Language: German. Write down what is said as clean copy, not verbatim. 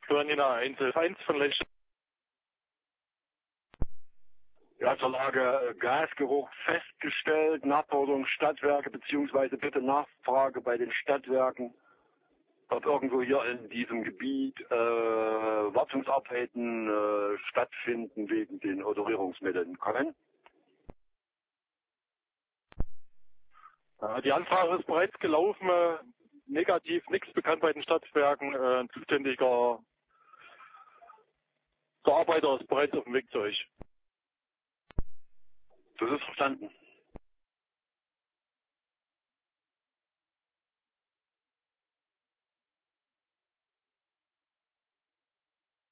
Florianina 111 von Lech. Ja, zur Lage Gasgeruch festgestellt, Nachforderung Stadtwerke, beziehungsweise bitte Nachfrage bei den Stadtwerken, ob irgendwo hier in diesem Gebiet Wartungsarbeiten stattfinden wegen den Odorierungsmitteln. Kommen? Die Anfrage ist bereits gelaufen, negativ, nichts bekannt bei den Stadtwerken, ein zuständiger Bearbeiter ist bereits auf dem Weg zu euch. Das ist verstanden.